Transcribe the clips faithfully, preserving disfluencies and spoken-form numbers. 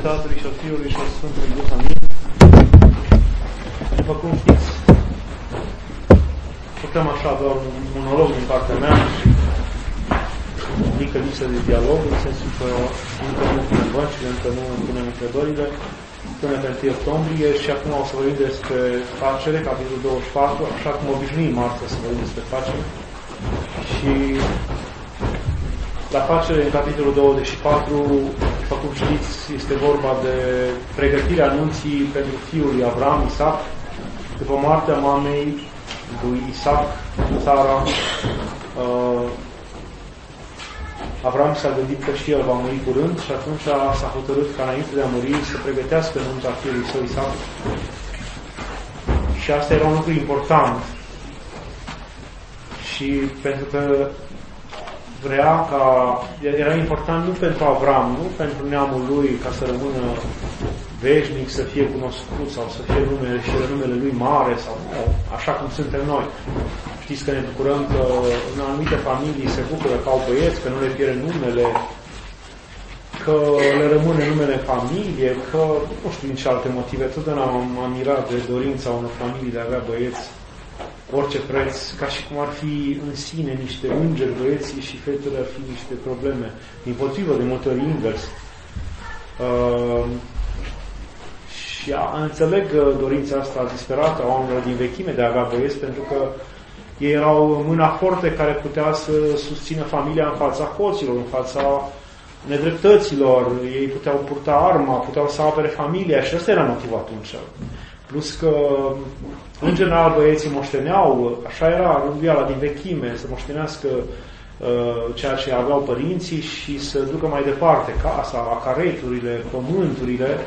Tatălui și al Fiului și al Sfântului Duh. Amin. După cum știți, putem așa doar un monolog din partea mea și o mică lipsă de dialog, în sensul că încă nu punem băncile, încă nu punem întrebările, până pe întâi octombrie și acum o să vorbim despre facere, capitolul douăzeci și patru, așa cum obișnuim astăzi să vorbim despre facere. Și la facere, în capitolul douăzeci și patru, după cum știți, este vorba de pregătirea anunții pentru fiul lui Avram, Isaac, după moartea mamei lui Isaac, Sara. Uh, Avram s-a gândit că și el va muri curând și atunci s-a hotărât ca înainte de a muri să pregătească nunta fiului său Isaac. Și asta era un lucru important. Și pentru că vrea ca, era important nu pentru Avram, nu pentru neamul lui ca să rămână veșnic, să fie cunoscut sau să fie numele și numele lui mare sau așa cum suntem noi. Știți că ne bucurăm că în anumite familii se bucură că au băieți, că nu le pierde numele, că le rămâne numele în familie, că nu știu din ce alte motive. Totdeauna m-am mirat de dorința unor familii de a avea băieți orice preț, ca și cum ar fi în sine niște îngeri, băieții și fetele ar fi niște probleme. Dimpotrivă, de multe ori invers. Uh, și a, înțeleg dorința asta disperată a oamenilor din vechime de a avea băieți, pentru că ei erau mâna forte care putea să susțină familia în fața hoților, în fața nedreptăților, ei puteau purta arma, puteau să apere familia și ăsta era motivul atunci. Plus că, în general, băieții moșteneau, așa era rânduiala din vechime, să moștenească uh, ceea ce aveau părinții și să ducă mai departe casa, careturile, pământurile.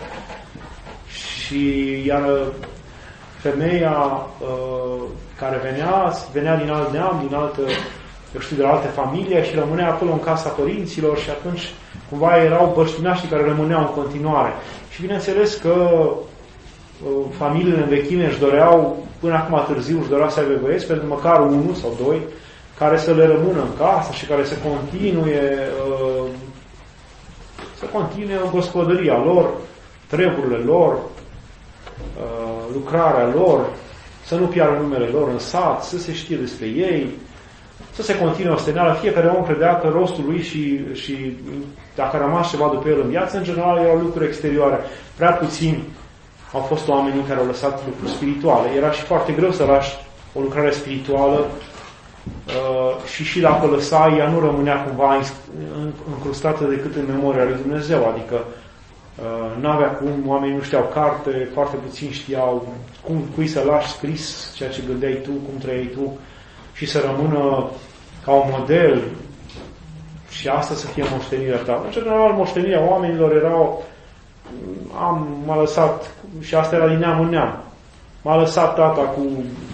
Și iar femeia uh, care venea, venea din alt neam, din altă, eu știu, de la alte familie și rămânea acolo în casa părinților și atunci cumva erau băștinașii care rămâneau în continuare. Și bineînțeles că familiile în vechime își doreau, până acum târziu, își doreau să aibă băieți, pentru măcar unul sau doi, care să le rămână în casă și care să continue uh, să continue gospodăria lor, treburile lor, uh, lucrarea lor, să nu piară numele lor în sat, să se știe despre ei, să se continue osteneală. Fiecare om credea că rostul lui și, și dacă a rămas ceva după el în viață, în general erau lucruri exterioare. Prea puțin au fost oamenii care au lăsat lucruri spirituale. Era și foarte greu să lași o lucrare spirituală uh, și și dacă lăsai, ea nu rămânea cumva încrustată decât în memoria lui Dumnezeu. Adică uh, n-avea cum, oamenii nu știau carte, foarte puțin știau cum, cui să lași scris ceea ce gândeai tu, cum trăiai tu și să rămână ca un model și asta să fie moștenirea ta. În general, moștenirea oamenilor erau am, m-a lăsat, și asta era din neam în neam, m-a lăsat tata cu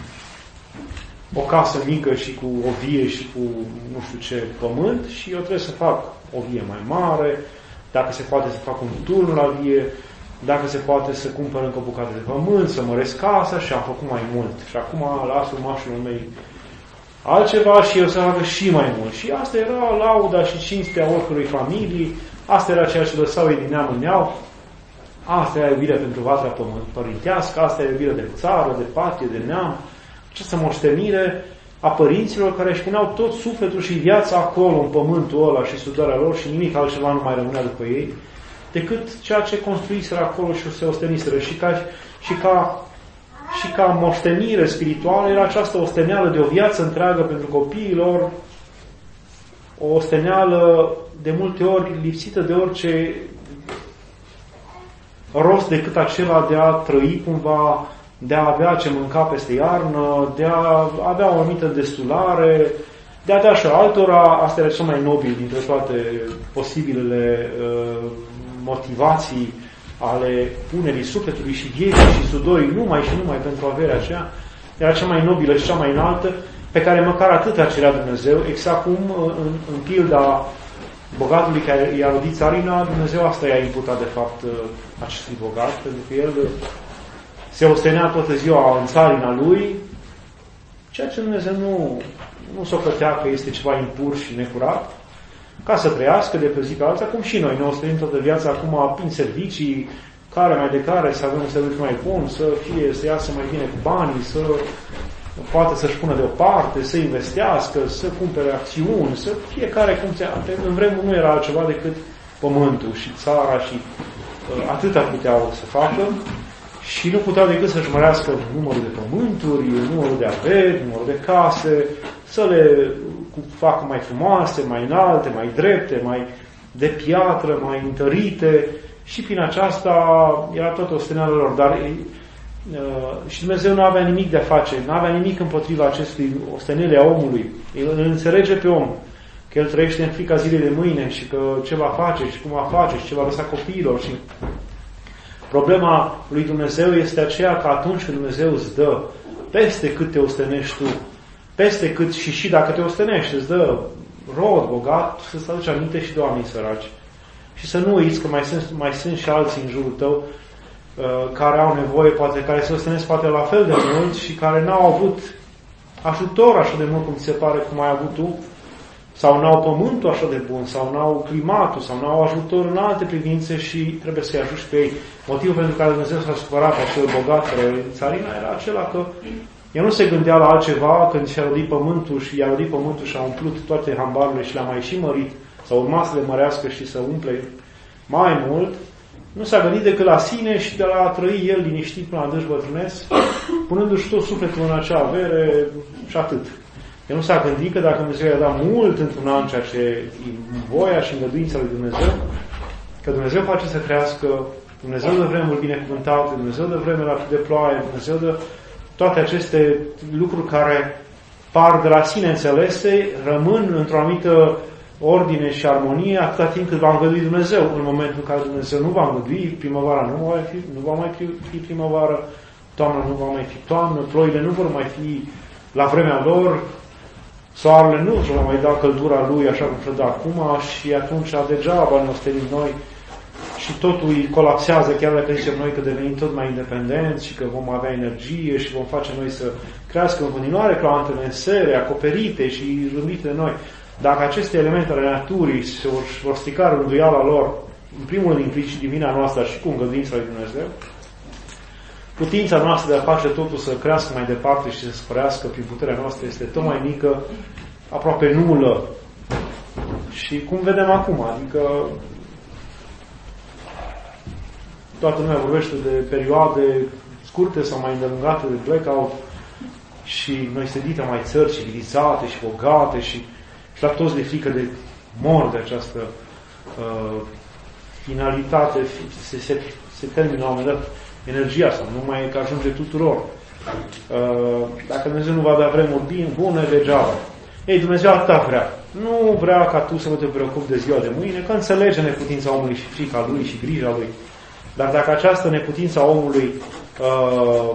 o casă mică și cu o vie și cu nu știu ce pământ și eu trebuie să fac o vie mai mare, dacă se poate să fac un turn la vie, dacă se poate să cumpăr încă o bucată de pământ, să măresc casa și am făcut mai mult. Și acum las urmașilor mei altceva și eu să facă și mai mult. Și asta era lauda și cinstea oricărui familii, asta era ceea ce lăsau ei din neam în neam. Asta e iubirea pentru vatra părintească, asta e iubirea de țară, de patrie, de neam. Această moștenire a părinților care își puneau tot sufletul și viața acolo, în pământul ăla și sudarea lor și nimic altceva nu mai rămânea după ei, decât ceea ce construiseră acolo și se osteniseră. Și ca, și ca, și ca moștenire spirituală era această osteneală de o viață întreagă pentru copiii lor, o osteneală de multe ori lipsită de orice rost decât acela de a trăi cumva, de a avea ce mânca peste iarnă, de a avea o anumită destulare, de a da și altora. Asta era cel mai nobil dintre toate posibilele uh, motivații ale punerii sufletului și vieții și sudorii numai și numai pentru averea aceea. Era cea mai nobilă și cea mai înaltă, pe care măcar atâta cerea Dumnezeu, exact cum în, în pilda bogatului care i-a rodit țarina, Dumnezeu asta i-a imputat de fapt acestui bogat, pentru că el se ostenea toată ziua în țarina lui, ceea ce Dumnezeu nu, nu s-o cătea că este ceva impur și necurat, ca să trăiască de pe zi pe alta, cum și noi. Ne ostenim toată viața acum prin servicii, care mai de care, să avem un serviciu mai bun, să fie, să iasă mai bine cu banii, să poate să-și pună deoparte, să investească, să cumpere acțiuni, să fiecare cum se... În vremuri nu era altceva decât pământul și țara și uh, atâta puteau să facă și nu puteau decât să-și mărească numărul de pământuri, numărul de averi, numărul de case, să le facă mai frumoase, mai înalte, mai drepte, mai de piatră, mai întărite și prin aceasta era tot osteneala lor, dar Uh, și Dumnezeu nu avea nimic de a face, nu avea nimic împotriva acestui ostenele a omului. El îl înțelege pe om, că el trăiește în frica zilei de mâine și că ce va face și cum va face și ce va lăsa copiilor. Și problema lui Dumnezeu este aceea că atunci când Dumnezeu îți dă peste cât te ostenești tu, peste cât și și dacă te ostenești, îți dă rod, bogat, să-ți aduci aminte și de oamenii săraci. Și să nu uiți că mai sunt, mai sunt și alții în jurul tău care au nevoie, poate care se ostenesc poate la fel de mult și care n-au avut ajutor așa de mult cum ți se pare cum ai avut tu, sau n-au pământul așa de bun, sau n-au climatul, sau n-au ajutor în alte privințe și trebuie să-i ajuți pe ei. Motivul pentru care Dumnezeu s-a supărat pe acel bogat care țarina era acela că el nu se gândea la altceva când și-a rodit pământul și i-a rodit pământul și a umplut toate hambarurile și le-a mai și mărit, sau urma să le mărească și să umple mai mult. Nu s-a gândit decât la sine și de la a trăi el liniștit până la adânci bătrânesc, punându-și tot sufletul în acea avere și atât. El nu s-a gândit că dacă Dumnezeu i-a dat mult într-un an, ceea ce e voia și îngăduința lui Dumnezeu, că Dumnezeu face să crească, Dumnezeu dă vremuri binecuvântate, Dumnezeu dă vreme de ploaie, Dumnezeu dă toate aceste lucruri care par de la sine înțelese, rămân într-o anumită ordine și armonie atâta timp cât va îngădui Dumnezeu. În momentul în care Dumnezeu nu va îngădui, primăvara nu va, fi, nu va mai fi, fi primăvară, toamna nu va mai fi toamnă, ploile nu vor mai fi la vremea lor, soarele nu va mai da căldura lui așa cum se dă acum și atunci degeaba ne ostenim noi și totul colapsează, chiar dacă zicem noi că devenim tot mai independenți și că vom avea energie și vom face noi să crească în continuare plantele în sere, acoperite și rândite de noi. Dacă aceste elemente ale naturii se vor, vor strica rânduiala lor, în primul rând implici din vina noastră și cu îngăduința lui Dumnezeu, putința noastră de a face totul să crească mai departe și să sporească prin puterea noastră este tot mai mică, aproape nulă. Și cum vedem acum, adică toată lumea vorbește de perioade scurte sau mai îndelungate de blackout și noi sedite mai țări civilizate și bogate și Și la toți de frică de mor de această uh, finalitate, se, se, se termină la un moment dat energia asta, nu mai e că ajunge tuturor. Uh, dacă Dumnezeu nu va da vremuri bine, bune, degeaba. Ei, Dumnezeu atâta vrea. Nu vrea ca tu să nu te preocupi de ziua de mâine, că înțelege neputința omului și frica lui și grija lui. Dar dacă această neputință a omului uh,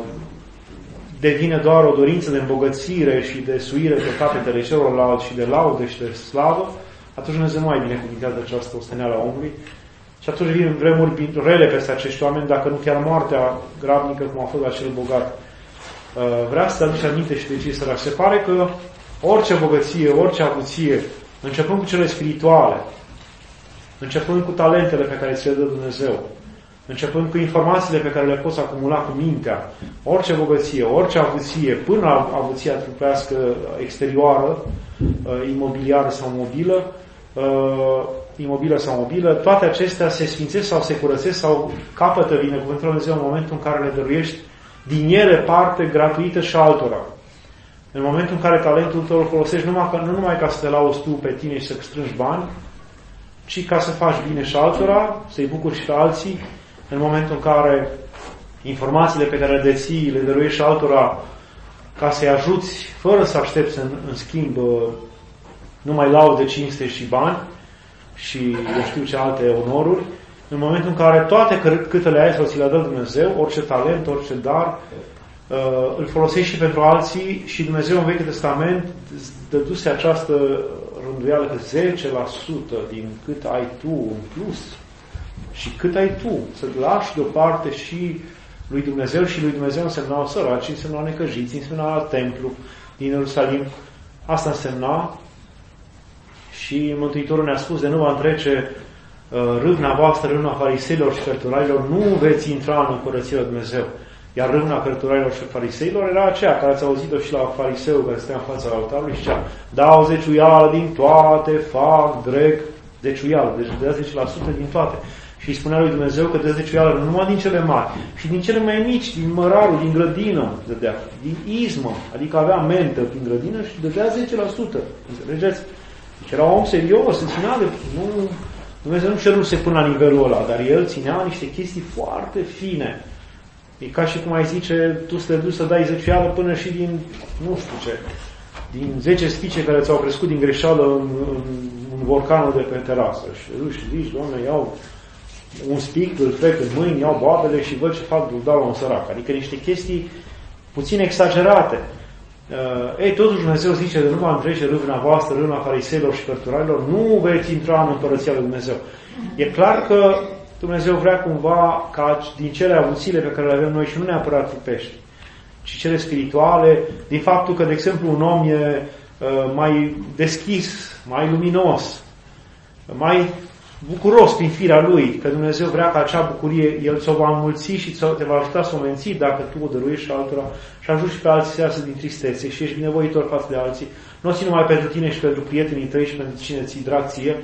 devine doar o dorință de îmbogățire și de suire pe capetele celorlalți și de laudă și de slavă, atunci Dumnezeu nu mai binecuvintează această osteneală a omului și atunci vin vremuri rele peste acești oameni, dacă nu chiar moartea grabnică cum a fost acel bogat. Vrea să aduce aminte și de cei săraci. Se pare că orice bogăție, orice avuție, începând cu cele spirituale, începând cu talentele pe care ți le dă Dumnezeu, începând cu informațiile pe care le poți acumula cu mintea, orice bogăție, orice avuție, până la avuția trupească exterioară, imobiliară sau mobilă, imobilă sau mobilă, toate acestea se sfințesc sau se curățesc sau capătă binecuvântul Dumnezeu în momentul în care le dăruiești din ele parte gratuită și altora. În momentul în care talentul tău îl folosești numai, nu numai ca să te lauzi tu pe tine și să strângi bani, ci ca să faci bine și altora, să-i bucuri și pe alții, în momentul în care informațiile pe care le deții, le dăruiești și altora ca să-i ajuți, fără să aștepți în, în schimb numai laude, cinste și bani și eu știu ce alte onoruri, în momentul în care toate câte le ai sau ți le dă Dumnezeu, orice talent, orice dar, îl folosești și pentru alții și Dumnezeu în Vechiul Testament dăduse această rânduială că zece la sută din cât ai tu în plus și cât ai tu, să lași deoparte și lui Dumnezeu și lui Dumnezeu însemna săraci, însemna necăjiți, însemna la templu din Ierusalim. Asta însemna Și Mântuitorul ne-a spus de nu va întrece uh, râvna voastră, râvna fariseilor și cărturarilor, nu veți intra în Împărăția lui Dumnezeu. Iar râvna cărturarilor și fariseilor era aceea, care ați auzit-o și la fariseu care stătea în fața altarului și zicea, dau zeciuială din toate, fac dreg zeciuială, deci dă zece la sută din toate. Și îi spunea lui Dumnezeu că dă zeciuială nu numai din cele mari, și din cele mai mici, din mărarul, din grădină, dădea, din izmă, adică avea mentă din grădină și dădea zece la sută. Înțelegeți? Deci era un om serios, se ținea de... Nu, Dumnezeu nu ceruse până la nivelul ăla, dar el ținea niște chestii foarte fine. E ca și cum ai zice, tu să te duci să dai zeciuială până și din, nu știu ce, din zece spice care ți-au crescut din greșeală în, în, în borcanul de pe terasă. Și te duci și zici, Doamne, iau un spic, îl frec în mâini, iau boabele și văd ce fac, îl dau la un sărac. Adică niște chestii puțin exagerate. Uh, ei, totuși Dumnezeu zice de nu va întrece râvna voastră, râvna fariseilor și cărturarilor, nu veți intra în Împărăția lui Dumnezeu. E clar că Dumnezeu vrea cumva ca din cele avuțile pe care le avem noi și nu neapărat trupești, ci cele spirituale, din faptul că, de exemplu, un om e uh, mai deschis, mai luminos, mai bucuros prin firea lui, că Dumnezeu vrea ca acea bucurie, El ți-o va înmulți și te va ajuta să o menții dacă tu o dăruiești și altora și ajungi și pe alții să iasă din tristețe și ești binevoitor față de alții. Nu o ții numai pentru tine și pentru prietenii tăi și pentru cine ți-i drag ție,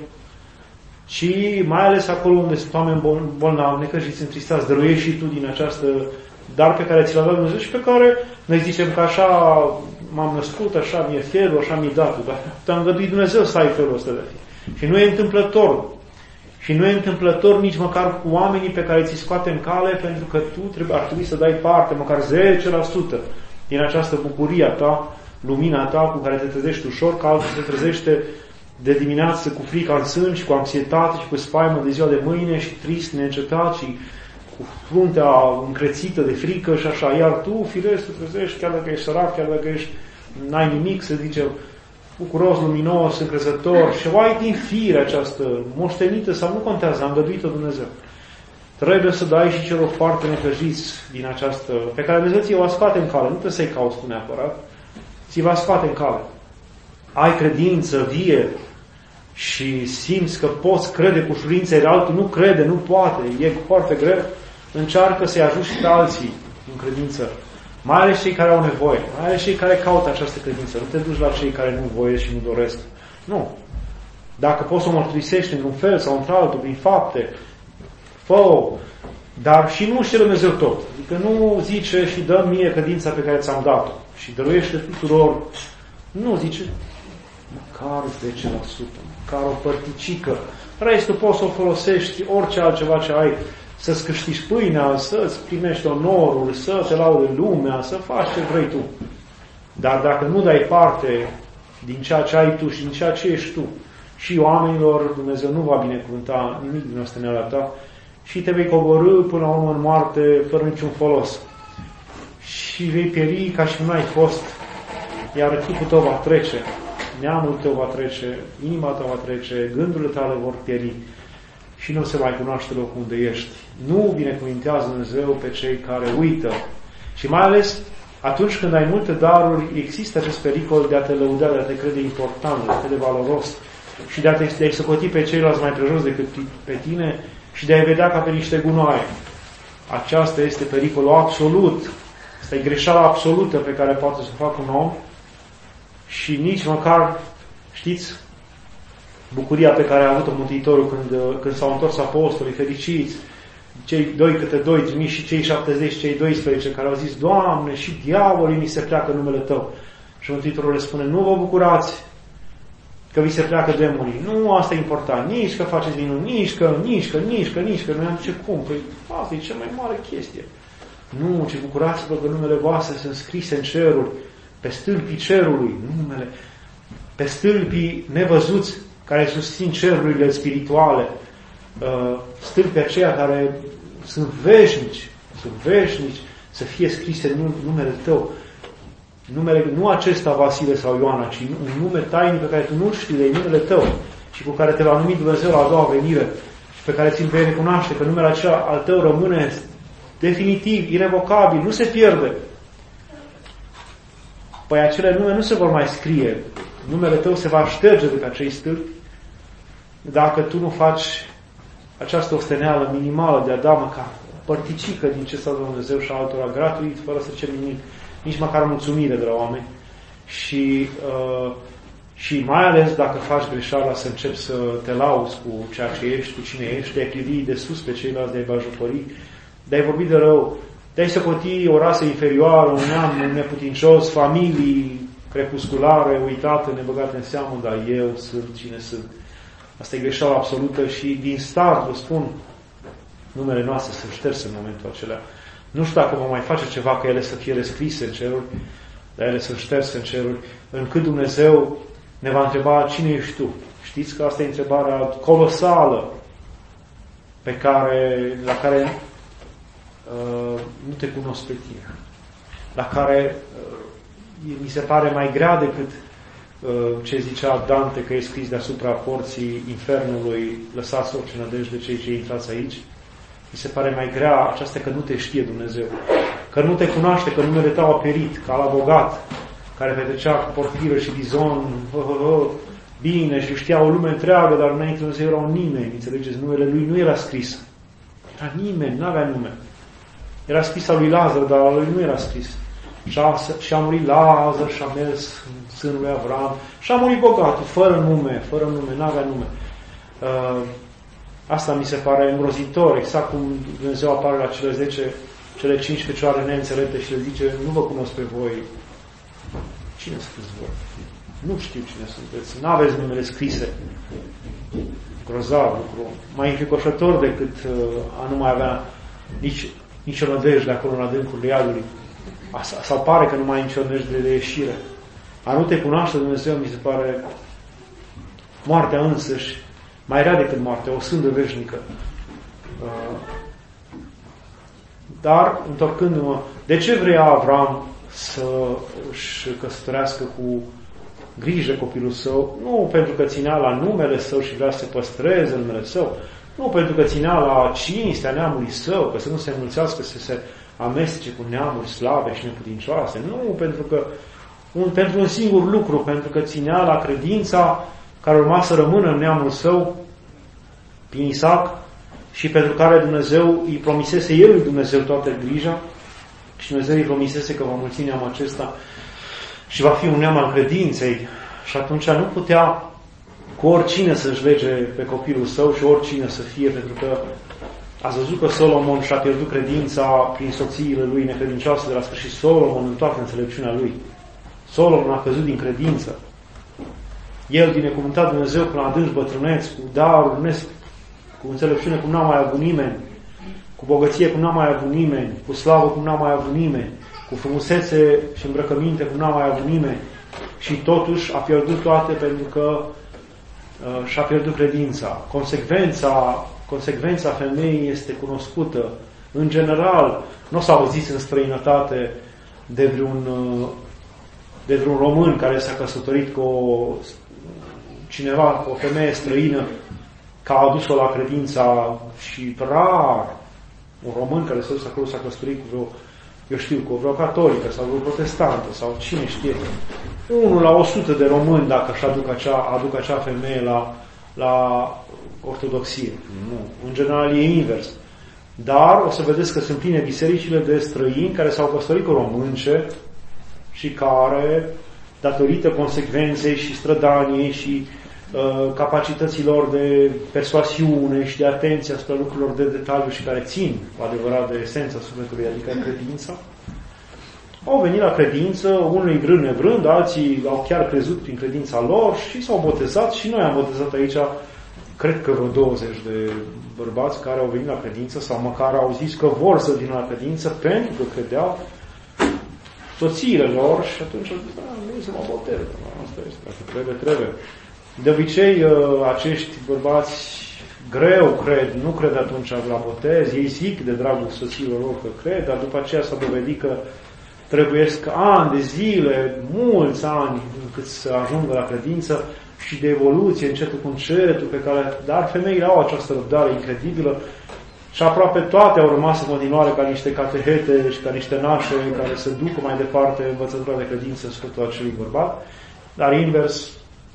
ci mai ales acolo unde sunt oameni bolnavi, necăjiți, întristați, dăruiești și tu din această dar pe care ți l-a dat Dumnezeu și pe care noi zicem că așa m-am născut, așa mi-e felul, așa mi-e datul, dar te-a îngăduit Dumnezeu să ai felul ăsta de fi. Și nu e întâmplător. Și nu e întâmplător nici măcar cu oamenii pe care ți-i scoate în cale, pentru că tu trebuie, ar trebui să dai parte, măcar zece la sută din această bucurie a ta, lumina ta cu care te trezești ușor, că altul se trezește de dimineață cu frica în sân și cu anxietate și cu spaimă de ziua de mâine și trist, neîncetat și cu fruntea încrețită de frică și așa. Iar tu, firesc, te trezești, chiar dacă ești sărac, chiar dacă ești, n-ai nimic, să zice, bucuros, luminos, încrezător și o ai din fire această moștenită sau nu contează, a îngăduit-o Dumnezeu. Trebuie să dai și celor foarte necăjiți din această, pe care Dumnezeu ți-i va scoate în cale, nu trebuie să-i cauți tu neapărat, ți-i va scoate în cale. Ai credință vie și simți că poți crede cu ușurință, iar altul nu crede, nu poate, e foarte greu, încearcă să-i ajuți și pe alții în credință. Mai ales cei care au nevoie, mai ales cei care caută această credință. Nu te duci la cei care nu voiesc și nu doresc. Nu. Dacă poți să o mărturisești într-un fel sau într-altul, prin fapte, fă-o, dar și nu știe Dumnezeu tot. Adică nu zice și dă mie credința pe care ți-am dat-o și dăruiește tuturor. Nu, zice măcar zece la sută, măcar o părticică. Restul poți să o folosești, orice altceva ce ai, să-ți câștigi pâinea, să-ți primești onorul, să te laude lumea, să faci ce vrei tu. Dar dacă nu dai parte din ceea ce ai tu și din ceea ce ești tu și oamenilor, Dumnezeu nu va binecuvânta nimic din osteneala ta și te vei coborî până la urmă în moarte fără niciun folos. Și vei pieri ca și nu ai fost, iar chipul tău va trece, neamul tău va trece, inima ta va trece, gândurile tale vor pieri și nu se mai cunoaște locul unde ești. Nu binecuvintează Dumnezeu pe cei care uită. Și mai ales atunci când ai multe daruri, există acest pericol de a te lăuda, de a te crede important, de a te de valoros și de a te socoti pe ceilalți mai prejos decât pe tine și de a-i vedea ca pe niște gunoaie. Aceasta este pericolul absolut. Asta e greșeala absolută pe care poate să o facă un om și nici măcar, știți, bucuria pe care a avut-o Mântuitorul când, când s-au întors apostolii fericiți, cei doi câte doi trimiși și cei șaptezeci, cei doisprezece care au zis, Doamne, și diavolii mi se pleacă în numele Tău. Și Mântuitorul le spune, nu vă bucurați că vi se pleacă demonii. Nu, asta e important. Nici că faceți minuni, nici că, nici că, nici că, nici că. Noi am zice, cum? Păi asta e cea mai mare chestie. Nu, ci bucurați-vă că numele voastre sunt scrise în ceruri, pe stâlpii cerului, numele, pe stâlpii nevăzuți care susțin cerurile spirituale, stâlpii aceia care sunt veșnici, sunt veșnici, să fie scrise în numele Tău. Numele, nu acesta Vasile sau Ioana, ci un nume tainic pe care tu nu știi, de numele Tău și cu care te va numi Dumnezeu la a doua venire și pe care ți-l vei recunoaște că numele acela al Tău rămâne definitiv, irevocabil, nu se pierde. Păi acele nume nu se vor mai scrie. Numele Tău se va șterge de pe acei stâlpi dacă tu nu faci această osteneală minimală de a da măcar părticică din ce s-a dat Dumnezeu și altora gratuit, fără să cer nimic, nici măcar mulțumire de la oameni, și, uh, și mai ales dacă faci greșeala să începi să te lauzi cu ceea ce ești, cu cine ești, de a privi de sus pe ceilalți, de a-i bajupări, de a-i vorbi de rău, de a-i socoti o rasă inferioară, un neam neputincios, familii crepusculare, uitate, nebăgate în seamă, dar eu sunt cine sunt. Asta e greșeala absolută și din start, vă spun, numele noastre sunt șterse în momentul acela. Nu știu dacă vom mai face ceva ca ele să fie rescrise în ceruri, dar ele sunt șterse în ceruri, încât Dumnezeu ne va întreba cine ești tu. Știți că asta e întrebarea colosală pe care, la care uh, nu te cunosc pe tine, la care uh, mi se pare mai grea decât uh, ce zicea Dante că e scris deasupra porții infernului, lăsați orice nădejde de cei ce intrați aici. Mi se pare mai grea aceasta că nu te știe Dumnezeu, că nu te cunoaște, că numele tău a perit, ca la bogat, care petrecea cu porfiră și bizon, hă, hă, hă, bine, și știa o lume întreagă, dar înainte Dumnezeu era un nimeni, înțelegeți? Numele lui nu era scris. Era nimeni, nu avea nume. Era scris al lui Lazar, dar al lui nu era scris. Și a, și a murit Lazar și a mers în sânul lui Avram și a murit bogatul, fără nume, fără nume, nu avea nume. Uh, Asta mi se pare îngrozitor, exact cum Dumnezeu apare la cele zece, cele cinci fecioare neînțelepte și le zice, nu vă cunosc pe voi. Cine sunteți voi? Nu știu cine sunteți, nu aveți numele scrise. Grozav lucru. Mai înfricoșător decât a nu mai avea nici, nici o nădejde acolo în adâncul iadului. Sau pare că nu mai ai nicio nădejde de ieșire. A nu te cunoaște Dumnezeu, mi se pare moartea însăși, mai rea decât moartea, o sândă veșnică. Dar, întorcându-mă, de ce vrea Avram să își căsătorească cu grijă copilul său? Nu pentru că ținea la numele său și vrea să păstreze numele său, nu pentru că ținea la cinstea neamului său, că să nu se înmulțească, să se amestece cu neamuri slabe și neputincioase, nu pentru că un, pentru un singur lucru, pentru că ținea la credința care urma să rămână în neamul său, prin Isaac, și pentru care Dumnezeu îi promisese el lui Dumnezeu toată grija și Dumnezeu îi promisese că va mulți neamul acesta și va fi un neam al credinței. Și atunci nu putea cu oricine să-și lege pe copilul său și oricine să fie, pentru că ați văzut că Solomon și-a pierdut credința prin soțiile lui necredincioase de la sfârșit. Solomon în toată înțelepciunea lui. Solomon a căzut din credință. El, binecuvântat Dumnezeu până la adânci bătrâneți, cu daruri, cu înțelepciune cum n-a mai avut nimeni, cu bogăție cum n-a mai avut nimeni, cu slavă cum n-a mai avut nimeni, cu frumusețe și îmbrăcăminte cum n-a mai avut nimeni, și totuși a pierdut toate pentru că uh, și-a pierdut credința. Consecvența, consecvența femeii este cunoscută. În general, nu s-a auzit în străinătate de vreun, uh, de vreun român care s-a căsătorit cu o, cineva, cu o femeie străină, că a adus-o la credința, și rar un român care s-a dus acolo, s-a căsătorit cu vreo, eu știu, cu vreo catolică sau vreo protestantă sau cine știe. Unul la o sută de români dacă își aduc acea, aduc acea femeie la, la ortodoxie. Nu. În general e invers. Dar o să vedeți că sunt pline bisericile de străini care s-au căsătorit cu românce și care, datorită consecvenței și strădaniei și uh, capacităților de persoasiune și de atenție asupra lucrurilor de detaliu și care țin cu adevărat de esența sufletului, adică credința, au venit la credință, unii vrând nevrând, alții au chiar crezut prin credința lor și s-au botezat, și noi am botezat aici, cred că vreo douăzeci de bărbați care au venit la credință sau măcar au zis că vor să vină la credință pentru că credeau soțiile lor, și atunci au zis, da, nu să mă botez. Asta este, dacă trebuie, trebuie. De obicei, acești bărbați greu cred, nu cred atunci la botez, ei zic de dragul soțiilor lor că cred, dar după aceea s-a dovedit că trebuiesc ani de zile, mulți ani, încât să ajungă la credință și de evoluție, încetul cu încetul, pe care, dar femeile au această răbdare incredibilă și aproape toate au rămas în continuare ca niște catehete și ca niște nașe care se ducă mai departe învățătura de credință în sfârșitul acelui bărbat, dar invers,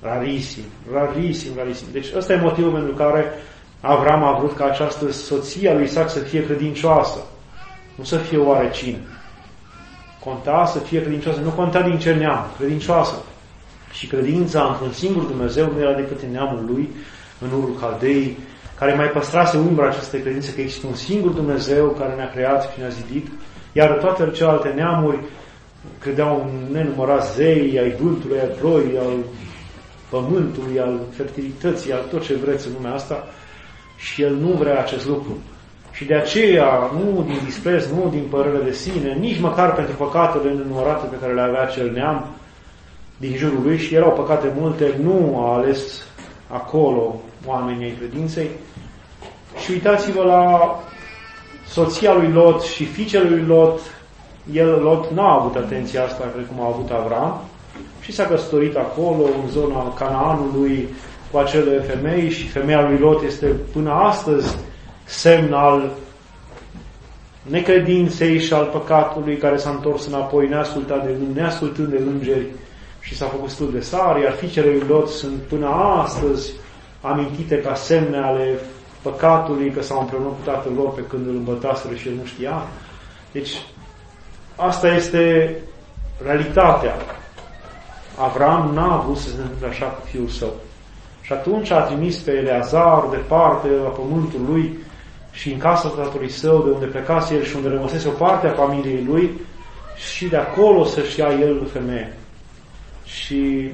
Rarisim, rarisim, rarisim. Deci ăsta e motivul pentru care Avram a vrut ca această soție a lui Isaac să fie credincioasă, nu să fie oarecine. Conta să fie credincioasă, nu conta din ce neam, credincioasă. Și credința într-un singur Dumnezeu nu era decât în neamul lui, în Urul Caldei, care mai păstrase umbra acestei credințe că există un singur Dumnezeu care ne-a creat și ne-a zidit, iar toate celelalte neamuri credeau în nenumărați zei, ai vântului, ai ploii, al pământului, al fertilității, al tot ce vreți în lumea asta, și el nu vrea acest lucru. Și de aceea, nu din dispreț, nu din părere de sine, nici măcar pentru păcatele nenumărate pe care le avea acel neam din jurul lui, și erau păcate multe, nu a ales acolo oamenii ai credinței. Și uitați-vă la soția lui Lot și fiicele lui Lot. El, Lot, n-a avut atenția asta precum a avut Avram și s-a căsătorit acolo, în zona Canaanului, cu acele femei, și femeia lui Lot este până astăzi semn al necredinței și al păcatului, care s-a întors înapoi neascultat de, neascultând de îngeri și s-a făcut stul de sar, iar fiicele lui Lot sunt până astăzi amintite ca semne ale păcatului, că s-au împreună cu tatăl lor pe când îl îmbătaseră și el nu știa. Deci, asta este realitatea. Avram n-a vrut să se întâmple așa cu fiul său. Și atunci a trimis pe Eleazar departe la pământul lui și în casa tatălui său, de unde plecase el și unde rămăsese o parte a familiei lui, și de acolo să-și ia el femeie. Și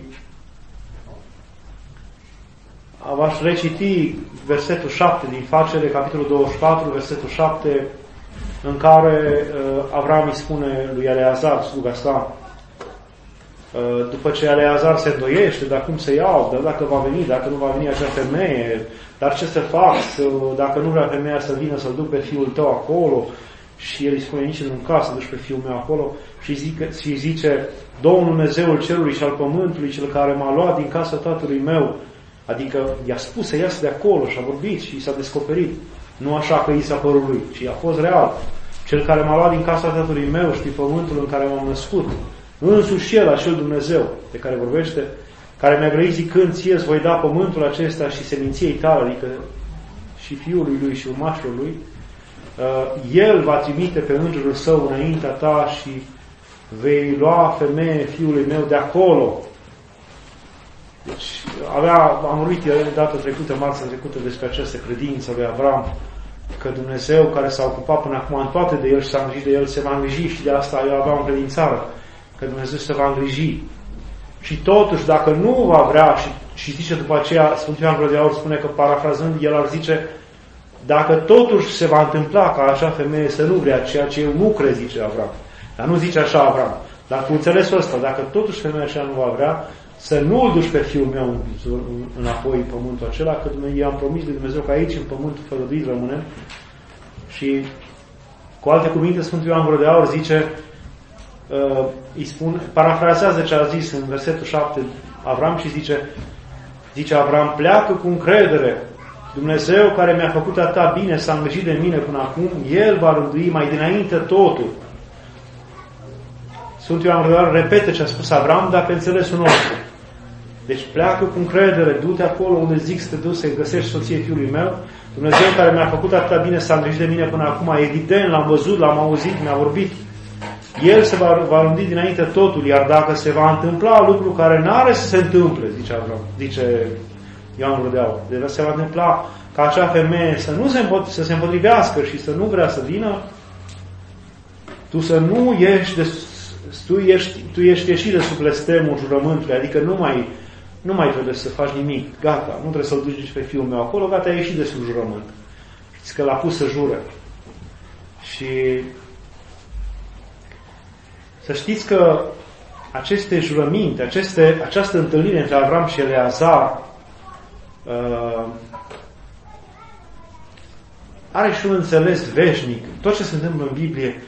v-aș reciti versetul șapte din Facere, capitolul douăzeci și patru, versetul șapte, în care uh, Avram îi spune lui Eleazar, sluga sa, uh, după ce Eleazar se îndoiește, dar cum să iau, dar dacă va veni, dacă nu va veni acea femeie, dar ce să fac, să, dacă nu vrea femeia să vină să-l duc pe fiul tău acolo, și el îi spune, nici nu ca să duci pe fiul meu acolo, și zice, și zice Domnul Dumnezeul cerului și al pământului, cel care m-a luat din casa tatălui meu, adică i-a spus să iasă de acolo și a vorbit și i s-a descoperit. Nu așa că i s-a părut lui, ci a fost real. Cel care m-a luat din casa tatălui meu și din pământul în care m-am născut, însuși el, acel Dumnezeu de care vorbește, care mi-a grăit zicând, ție îți voi da pământul acesta și seminției tale, adică și fiului lui și urmașilor lui, el va trimite pe îngerul său înaintea ta și vei lua femeie fiului meu de acolo. Deci, avea, am vorbit data trecută, marțea trecută, despre această credință lui Avram, că Dumnezeu, care s-a ocupat până acum în toate de el și s-a îngrijit de el, se va îngriji, și de asta eu aveam credințară, că Dumnezeu se va îngriji. Și totuși, dacă nu va vrea, și, și zice după aceea, Sfântul Ioan Gură de Aur spune că, parafrazând, el ar zice, dacă totuși se va întâmpla ca acea femeie să nu vrea, ceea ce eu nu cred, zice Avram. Dar nu zice așa Avram. Dar cu înțelesul ăsta, dacă totuși femeia aceea nu va vrea, să nu îl duci pe fiul meu înapoi în pământul acela, că i-am promis lui Dumnezeu că aici, în pământul făgăduit, rămânem. Și, cu alte cuvinte, Sfântul Ioan Gură de Aur zice, uh, îi spun, parafrazează ce a zis în versetul șapte Avram și zice, zice Avram, pleacă cu încredere. Dumnezeu care mi-a făcut atâta bine, s-a îngrijit de mine până acum, El va rândui mai dinainte totul. Sfântul Ioan Gură de Aur repetă ce a spus Avram, dar pe înțelesul nostru. Deci pleacă cu încredere, du-te acolo unde zic să te duci să-i găsești soției fiului meu. Dumnezeu care mi-a făcut atâta bine, s-a îngrijit de mine până acum, evident, l-am văzut, l-am auzit, mi-a vorbit. El se va, va rândi dinainte totul, iar dacă se va întâmpla lucru care n-are să se întâmple, zice Avram, zice Ioan Gură de Aur, deci se va întâmpla ca acea femeie să nu se, împot- să se împotrivească și să nu vrea să vină, tu să nu ieși de, tu ești, tu ești ieșit de sub blestemul jurământului, adică nu mai, nu mai trebuie să faci nimic, gata, nu trebuie să-l duci pe fiul meu acolo, gata, ai ieșit de sub jurământ. Știți că l-a pus să jure. Și să știți că aceste jurăminte, aceste, această întâlnire între Avram și Eleazar uh, are și un înțeles veșnic. Tot ce se întâmplă în Biblie,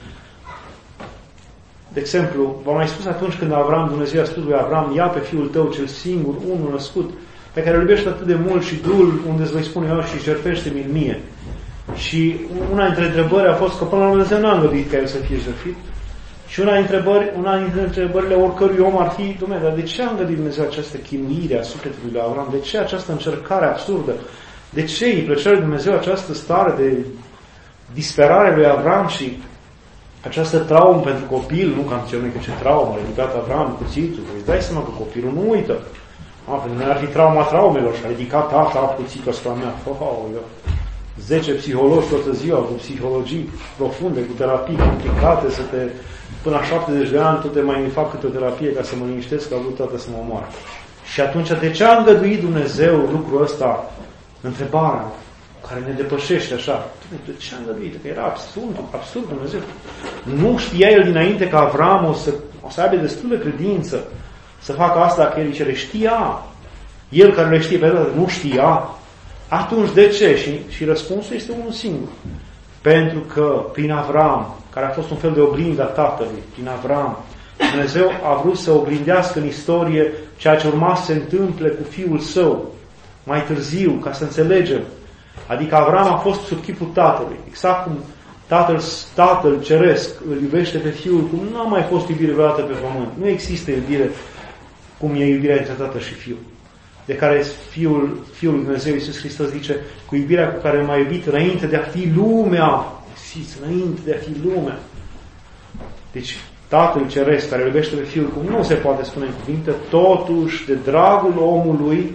de exemplu, v-am mai spus atunci când Avram, Dumnezeu a spus lui Avram, ia pe fiul tău cel singur, unul născut, pe care îl iubești atât de mult și dul unde îți voi spune eu și jertfește-mi mie. Și una dintre întrebări a fost că până la Dumnezeu n-a îngăduit ca el să fie jertfit. Și una dintre, întrebări, una dintre întrebările oricărui om ar fi, Dumnezeu, dar de ce a îngăduit Dumnezeu această chinuire a sufletului lui Avram? De ce această încercare absurdă? De ce îi plăcea lui Dumnezeu această stare de disperare lui Avram și această traumă pentru copil? Nu că am zis că ce traumă, a ridicat Avram cuțitul. Îți dai seama că copilul nu uită. A, pentru noi ar fi trauma traumelor și a ridicat tata cuțitul asupra mea. Oh, oh, eu. Zece psihologi toată ziua cu psihologii profunde, cu terapii complicate, să te, până la șaptezeci de ani, tot te mai fac câte o terapie ca să mă liniștesc, că a vrut toată să mă omoare. Și atunci, de ce a îngăduit Dumnezeu lucrul ăsta? Întrebarea care ne depășește așa. De ce a îngăduit? Că era absurd, absurd Dumnezeu. Nu știa el dinainte că Avram o să, o să aibă destulă credință să facă asta, că el ce știa. El care le știe pe toate, nu știa. Atunci de ce? Și, și răspunsul este unul singur. Pentru că prin Avram, care a fost un fel de oglindă a tatălui, prin Avram, Dumnezeu a vrut să oglindească în istorie ceea ce urma să se întâmple cu fiul său mai târziu, ca să înțelegem. Adică Avram a fost sub chipul tatălui. Exact cum tatăl, tatăl ceresc îl iubește pe fiul, cum nu a mai fost iubire vreodată pe pământ. Nu există iubire cum e iubirea între tată și fiul. De care Fiul, Fiul lui Dumnezeu, Iisus Hristos, zice, cu iubirea cu care m-a iubit înainte de a fi lumea. Știți, înainte de a fi lumea. Deci, Tatăl Ceresc, care iubește pe Fiul, cum nu se poate spune în cuvinte, totuși, de dragul omului,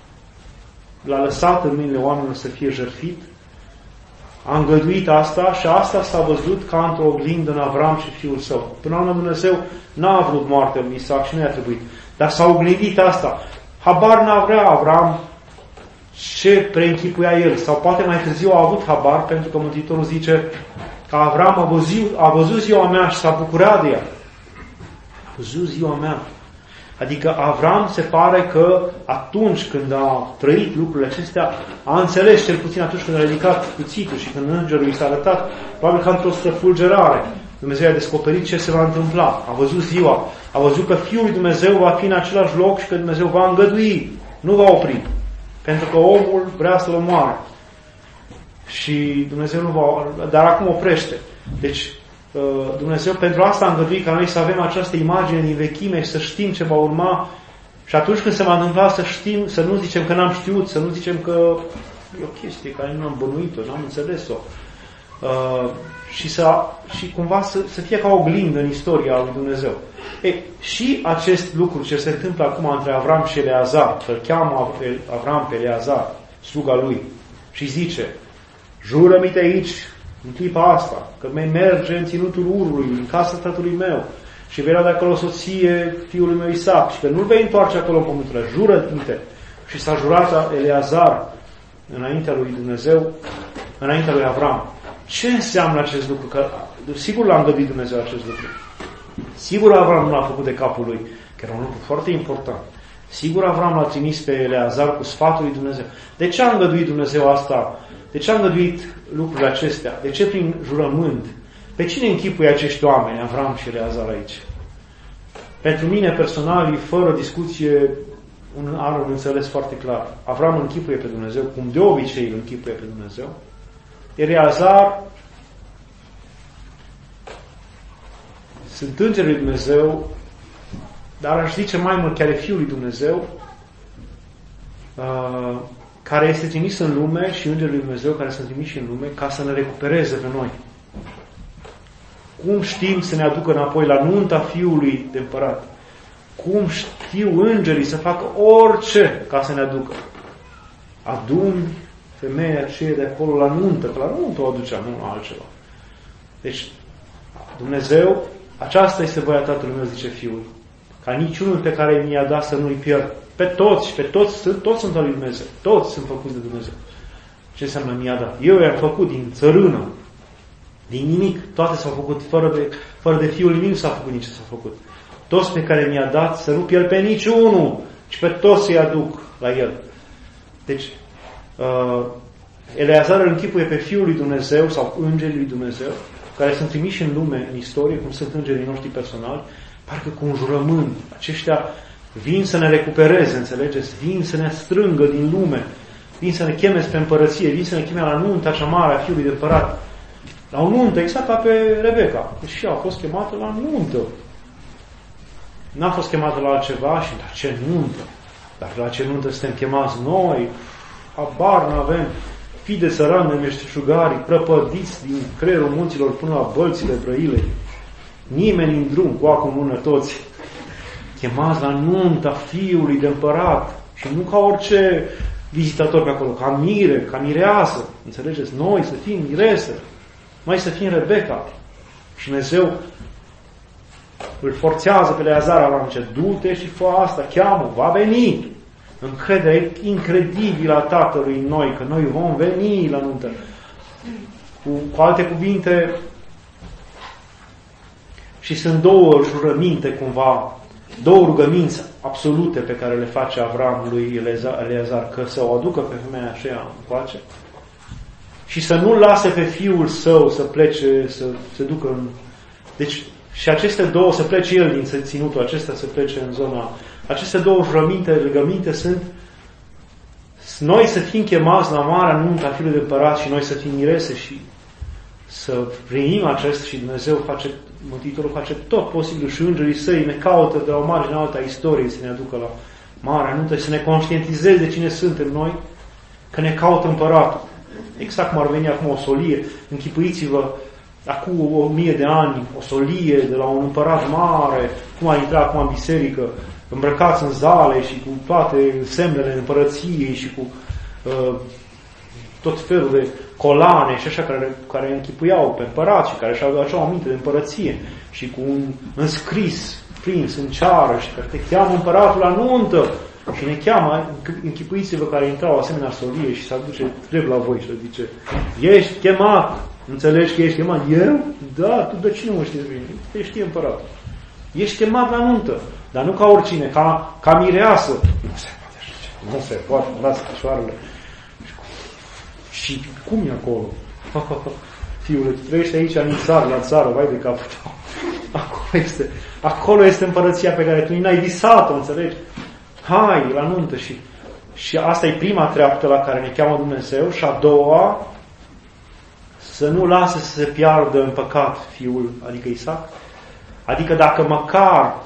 l-a lăsat în mâinile oamenilor să fie jertfit, a îngăduit asta și asta s-a văzut ca într-o oglindă în Avram și fiul său. Până la urmă Dumnezeu n-a vrut moartea lui Isaac și nu i-a trebuit. Dar s-a oglindit asta. Habar n-a vrea Avram ce preînchipuia el. Sau poate mai târziu a avut habar, pentru că Mântuitorul zice că Avram a văzut, a văzut ziua mea și s-a bucurat de ea. A văzut ziua mea. Adică Avram se pare că atunci când a trăit lucrurile acestea, a înțeles cel puțin atunci când a ridicat cuțitul și când îngerul i s-a arătat, probabil că într-o străfulgerare, Dumnezeu a descoperit ce se va întâmpla. A văzut ziua, a văzut că Fiul lui Dumnezeu va fi în același loc și că Dumnezeu va îngădui, nu va opri. Pentru că omul vrea să-l omoare. Și Dumnezeu nu va... Dar acum oprește. Deci, Dumnezeu pentru asta a îngăduit ca noi să avem această imagine din vechime și să știm ce va urma. Și atunci când se va întâmpla să știm, să nu zicem că n-am știut, să nu zicem că e o chestie care nu am bănuit-o, n-am înțeles-o. Uh, și, să, și cumva să, să fie ca o oglindă în istoria lui Dumnezeu. E, și acest lucru ce se întâmplă acum între Avram și Eleazar, că îl cheamă Avram pe Eleazar, sluga lui, și zice, jură-mi-te aici, în clipa asta, că mai merge în ținutul urului, în casa tatălui meu, și vei lua de acolo soție fiului meu Isaac, și că nu-l vei întoarce acolo în pământul ăla, jură-te. Și s-a jurat Eleazar înaintea lui Dumnezeu, înaintea lui Avram. Ce înseamnă acest lucru? Că, sigur l-a îngăduit Dumnezeu acest lucru. Sigur Avram nu l-a făcut de capul lui, că era un lucru foarte important. Sigur Avram l-a trimis pe Eleazar cu sfatul lui Dumnezeu. De ce a îngăduit Dumnezeu asta? De ce a îngăduit lucrurile acestea? De ce prin jurământ? Pe cine închipuie acești oameni, Avram și Eleazar aici? Pentru mine personal, fără discuție, un are un înțeles foarte clar. Avram închipuie pe Dumnezeu, cum de obicei îl închipuie pe Dumnezeu. Eleazar sunt îngerii lui Dumnezeu, dar aș zice mai mult chiar e Fiul lui Dumnezeu, uh, care este trimis în lume, și îngerii lui Dumnezeu care sunt trimiși în lume ca să ne recupereze pe noi. Cum știm să ne aducă înapoi la nunta Fiului de Împărat? Cum știu îngerii să facă orice ca să ne aducă? Adun femeia aceea de acolo la nuntă, că la nuntă o aducea, nu altceva. Deci, Dumnezeu, aceasta este voia Tatălui meu, zice Fiul, ca niciunul pe care mi-a dat să nu-i pierd. Pe toți, pe toți, toți sunt al lui Dumnezeu. Toți sunt făcuți de Dumnezeu. Ce înseamnă mi-a dat? Eu i-am făcut din țărână, din nimic. Toate s-au făcut, fără de, fără de Fiul nimic s-a făcut, nici s-a făcut. Toți pe care mi-a dat să nu pierd pe niciunul, ci pe toți să-i aduc la El. Deci, uh, Eleazar îl închipuie pe Fiul lui Dumnezeu sau îngerii lui Dumnezeu, care sunt trimiși în lume, în istorie, cum sunt îngerii noștri personali, parcă cu un jurământ. Aceștia vin să ne recupereze, înțelegeți? Vin să ne strângă din lume, vin să ne cheme spre împărăție, vin să ne cheme la nunta cea mare a Fiului de Împărat, La o nuntă, exact ca pe Rebecca. Și ea a fost chemată la nuntă. N-a fost chemată la altceva și la ce nuntă? Dar la ce nuntă suntem chemați noi? Habar n-avem. Fii de țăran de meșteșugarii, prăpădiți din creierul munților până la bălțile Brăilei. Nimeni în drum, cu acum mână toți. Chemați la nunta fiului de împărat. Și nu ca orice vizitator pe acolo, ca mire, ca mireasă. Înțelegeți? Noi să fim mirese. Noi să fim Rebecca. Și Dumnezeu îl forțează pe Eleazar Avram, zice, du-te și fă asta, cheamă, va veni. Încredere incredibilă a Tatălui în noi, că noi vom veni la nuntă. Cu, cu alte cuvinte, și sunt două jurăminte cumva, două rugăminți absolute pe care le face Avram lui Eleazar, că să o aducă pe femeia aceea încoace și să nu lase pe fiul său să plece, să se ducă în... Deci, și aceste două, să plece el din ținutul acesta, să plece în zona... Aceste două jurăminte, legăminte sunt noi să fim chemați la marea nuntă a fiului de împărat și noi să fim mirese și să primim acest și Dumnezeu face, Mântuitorul face tot posibil și îngerii săi ne caută de la o margine alta a istoriei să ne aducă la marea nuntă și să ne conștientizeze de cine suntem noi, că ne caută împăratul. Exact cum ar veni acum o solie, închipuiți-vă acum o mie de ani, o solie de la un împărat mare, cum a intrat acum în biserică, îmbrăcați în zale și cu toate semnele împărăției și cu uh, tot felul de colane și așa care, care închipuiau pe împărat și care și-au aduceau aminte de împărăție și cu un înscris prins în ceară și care te cheamă împăratul la nuntă și ne cheamă, închipuiți-vă care intrau asemenea solie și se aduce drept la voi și zice, ești chemat, înțelegi că ești chemat? Eu? Da, tu de cine mă știi bine? Te știe împăratul. Ești chemat la nuntă, dar nu ca oricine, ca, ca mireasă. Nu se poate așa ceva. Nu se poate, lasă picioarele. Și cum e acolo? Fiule, tu trăiești aici în țară, la țară, vai de capul tău. Acolo este, acolo este împărăția pe care tu n-ai visat-o, înțelegi? Hai, la nuntă. Și, și asta e prima treaptă la care ne cheamă Dumnezeu și a doua, să nu lase să se piardă în păcat fiul, adică Isaac. Adică dacă măcar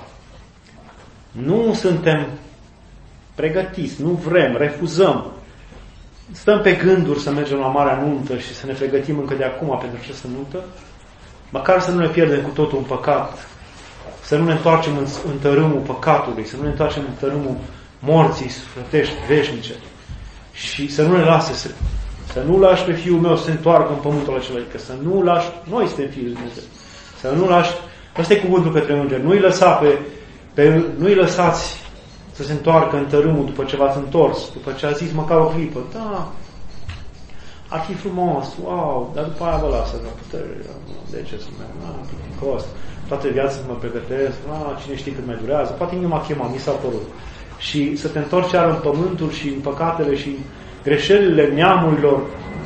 nu suntem pregătiți, nu vrem, refuzăm, stăm pe gânduri să mergem la marea nuntă și să ne pregătim încă de acum pentru această nuntă, măcar să nu ne pierdem cu totul în păcat, să nu ne întoarcem în, în tărâmul păcatului, să nu ne întoarcem în tărâmul morții sufletești, veșnice și să nu ne lase să, să nu lași pe fiul meu să se întoarcă în pământul acela, adică să nu lași, noi suntem fiii lui Dumnezeu, să nu lași. Ăsta e cuvântul către îngeri. Nu-i lăsa pe, pe, nu-i lăsați să se întoarcă în tărâmul după ce v-ați întors, după ce a zis măcar o clipă. Da, ar fi frumos, wow, dar după aia vă lasă, nu putere, de ce să merg, nu, plicticos, toată viața să mă pregătesc, a, cine știe cât mai durează, poate nu m-a chemat, mi s-a părut. Și să te întorci iar în pământul și în păcatele și greșelile neamurilor,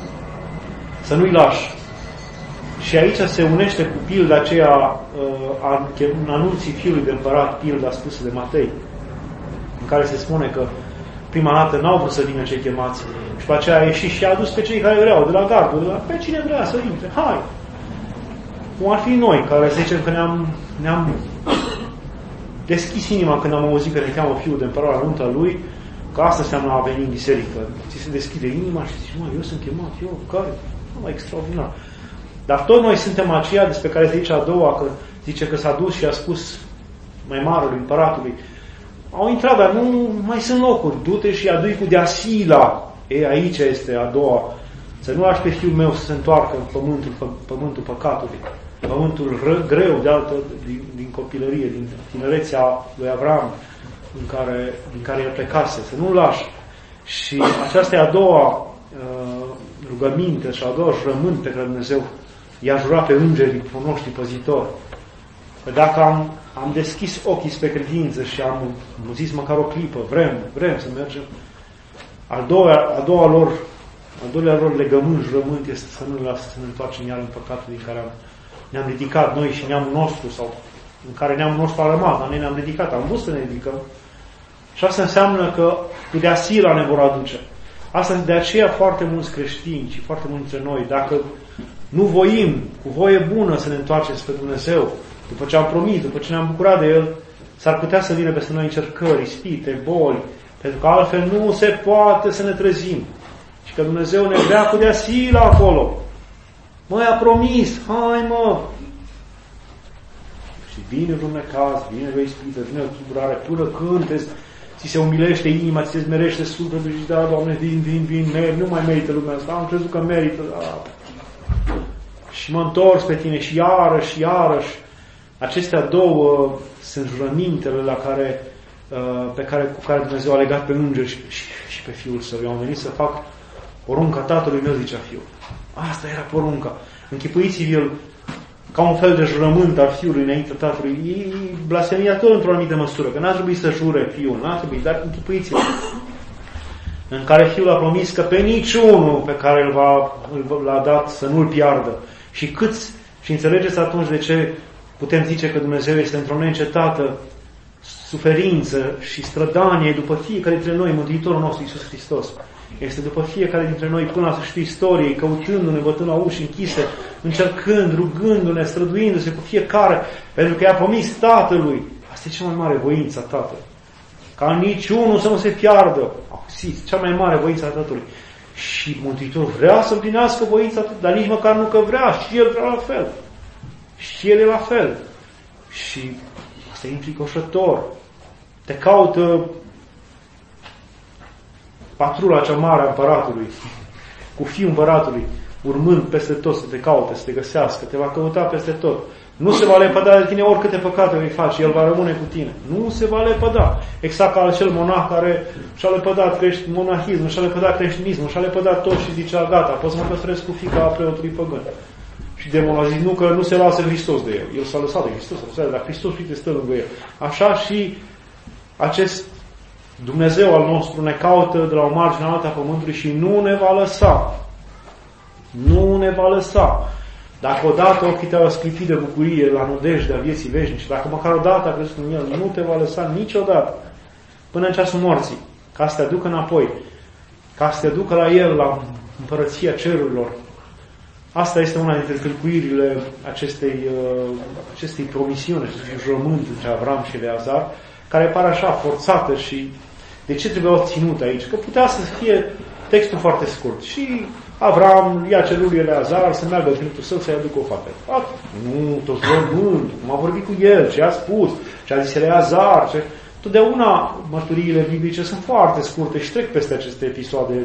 să nu-i lași. Și aici se unește cu pilda aceea a anunții fiului de împărat, pilda spusă de Matei, în care se spune că prima dată n-au vrut să vină cei chemați și pe aceea a ieșit și a adus pe cei care vreau, de la gardul, de la pe cine vrea să intre, hai! Cum ar fi noi, care să zicem că ne-am, ne-am deschis inima când am auzit că ne cheamă fiul de împărat la nunta lui, că asta înseamnă a veni în biserică. Ți se deschide inima și zici, mă, eu sunt chemat, eu, care? Mă, extraordinar. Dar tot noi suntem aceia despre care se zice a doua, că zice că s-a dus și a spus mai marelui împăratului, au intrat, dar nu mai sunt locuri, du-te și adu-i cu deasila. E, aici este a doua, să nu lași pe fiul meu să se întoarcă în pământul, pământul păcatului, pământul ră, greu de altă, din, din copilărie, din tinerețea lui Avram, în care, din care el plecase, să nu-l lași. Și aceasta e a doua uh, rugăminte și a doua jurământ pe care Dumnezeu i-a jurat pe îngerii noștri păzitori. Că dacă am, am deschis ochii spre credință și am zis măcar o clipă, vrem, vrem să mergem, al doua, a doua lor, al doilea lor legământ, jurământ este să nu lasă să ne întoarcem iar în păcatul din care am, ne-am ridicat noi și neamul nostru, sau în care neamul nostru a rămas, dar noi ne-am ridicat, am vrut să ne ridicăm. Și asta înseamnă că cu deasila ne vor aduce. Asta de aceea foarte mulți creștini și foarte mulți dintre noi, dacă nu voim cu voie bună să ne întoarcem spre Dumnezeu, după ce am promis, după ce ne-am bucurat de El, s-ar putea să vină peste noi încercări, ispite, boli, pentru că altfel nu se poate să ne trezim. Și că Dumnezeu ne vrea cu de-a sila acolo. Măi, a promis, hai mă! Și vine vreun necaz, vine o ispită, vine o tulburare, până când ți se umilește inima, ți se zmerește sufletul și da, Doamne, vin, vin, vin, mer, nu mai merită lumea asta, am crezut că merită, da. Și mă întors pe tine și iarăși, iarăși. Acestea două sunt jurămintele la care, pe care, cu care Dumnezeu a legat pe îngeri și, și, și pe Fiul Său. Eu am venit să fac porunca Tatălui meu, zicea Fiul. Asta era porunca. Închipuiți-vi-l ca un fel de jurământ al Fiului înainte Tatălui. E blasfemiator într-o anumită măsură, că n-a trebuit să jure Fiul, n-a trebuit, dar închipuiți-vă. În care Fiul a promis că pe niciunul pe care îl va, îl l-a dat să nu-l piardă. Și câți, și înțelegeți atunci de ce putem zice că Dumnezeu este într-o neîncetată suferință și strădanie după fiecare dintre noi, Mântuitorul nostru Iisus Hristos. Este după fiecare dintre noi până la sfârșitul istoriei, căutându-ne, bătând la uși închise, încercând, rugându-ne, străduindu-se cu fiecare, pentru că i-a promis Tatălui. Asta e cea mai mare voință a Tatălui. Ca niciunul să nu se piardă. Auziți, cea mai mare voință a Tatălui. Și Mântuitorul vrea să împlinească voința Tatălui, dar nici măcar nu că vrea, și El vrea la fel. Și El e la fel. Și asta e înfricoșător. Te caută patrula cea mare a împăratului, cu fiul împăratului, urmând peste tot să te caute, să te găsească, te va căuta peste tot. Nu se va lepăda de tine oricâte păcate vei face, El va rămâne cu tine. Nu se va lepăda. Exact ca acel monah care și-a lepădat crești, monahismul, și-a lepădat creștinismul, și-a lepădat tot și zicea, gata, pot să mă păstrez cu fiica preotului păgân. Și demonul a zis, nu, că nu se lasă Hristos de el. El s-a lăsat de Hristos, s-a lăsat, dar Hristos, uite, stă lângă el. Așa și acest Dumnezeu al nostru ne caută de la o margine alta a pământului și nu ne va lăsa. Nu ne va lăsa. Dacă odată ochii tăi au sclipit de bucurie la nădejdea vieții veșnice, dacă măcar odată a crezut în El, nu te va lăsa niciodată până în ceasul morții, ca să te aducă înapoi, ca să te ducă la El, la împărăția cerurilor. Asta este una dintre tâlcuirile acestei, acestei promisiuni, acestui jurământ între Avram și Eleazar, care pare așa forțată și de ce trebuia ținut aici? Că putea să fie textul foarte scurt. Și Avram ia celul lui Eleazar să meargă în timpul său să-i aducă o fată. Nu, tot jurământ, cum a vorbit cu el, ce a spus, ce a zis Eleazar. Ce... Totdeauna mărturiile biblice sunt foarte scurte și trec peste aceste episoade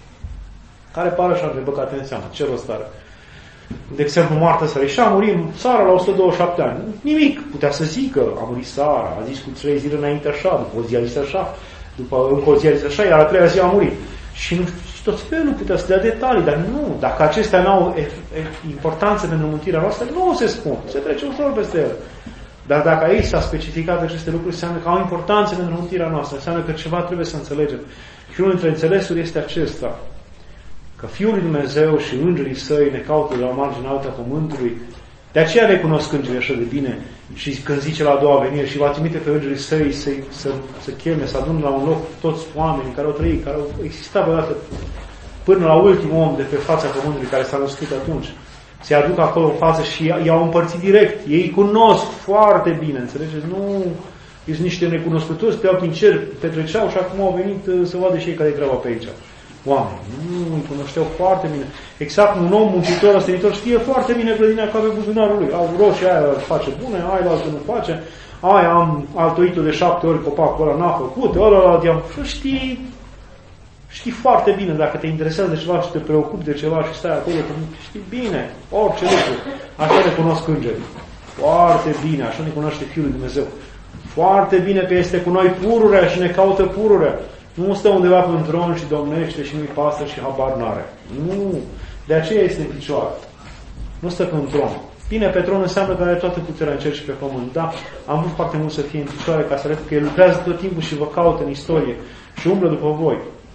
care pare așa de băgate în seamă. Ce rost are? De exemplu, moartea Sara. Și a murit Sara la o sută douăzeci și șapte ani. Nimic. Putea să zică, a murit Sara, a zis cu trei zile înainte așa, după o zi a zis așa, după încă o zi a zis așa, iar a treia zi a murit. Și, nu, și tot felul putea să dea detalii, dar nu. Dacă acestea nu au importanță pentru mântuirea noastră, nu se spun. Se trece ușor peste ele. Dar dacă aici s-a specificat aceste lucruri, înseamnă că au importanță pentru mântuirea noastră. Înseamnă că ceva trebuie să înțelegem. Și unul dintre înțelesuri este acesta. Că Fiul lui Dumnezeu și îngerii Săi ne caută de la marginea alta pământului. De aceea recunosc îngerii așa de bine. Și când zice la a doua venire și va trimite pe îngerii Săi să, să, să cheme, să adună la un loc toți oamenii care au trăit, care au existat vreodată până la ultimul om de pe fața pământului care s-a născut atunci. Se aduc acolo în față și i-au împărțit direct. Ei cunosc foarte bine, înțelegeți? Nu sunt niște necunoscători, stăteau prin cer, petreceau și acum au venit să vadă și ei care-i treaba pe aici. Oameni, nu îi cunoșteau foarte bine. Exact un om muncitor, ostenitor, știe foarte bine grădina ca pe buzunarul lui. Au roșii, aia face bune, aia la altă nu face, aia am altoit-o de șapte ori copacul ăla n-a făcut, ăla la diam. Și știi, știi foarte bine, dacă te interesează de ceva și te preocupi de ceva și stai acolo, știi bine, orice lucru. Așa ne cunosc îngerii. Foarte bine, așa ne cunoaște Fiul lui Dumnezeu. Foarte bine că este cu noi pururea și ne caută pururea. Nu stă undeva pe un tron și domnește și nu-i pasă și habar n-are. Nu. De aceea este în picioare. Nu stă pe un tron. Bine, pe tron înseamnă că are toată puterea în cer și pe pământ. Da, am vrut foarte mult să fie în picioare ca să arăt că El lucrează tot timpul și vă caută în istorie și umblă după voi.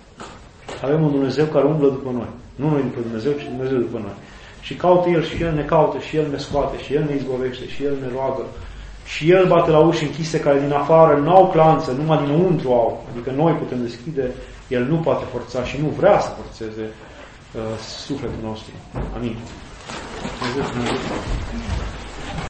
Avem un Dumnezeu care umblă după noi. Nu noi după Dumnezeu, ci Dumnezeu după noi. Și caută El și El ne caută și El ne scoate și El ne izbovește și El ne roagă. Și El bate la uși închise care din afară nu au clanță, numai dinăuntru au. Adică noi putem deschide, El nu poate forța și nu vrea să forțeze uh, sufletul nostru. Amin. Dumnezeu să ne ajute.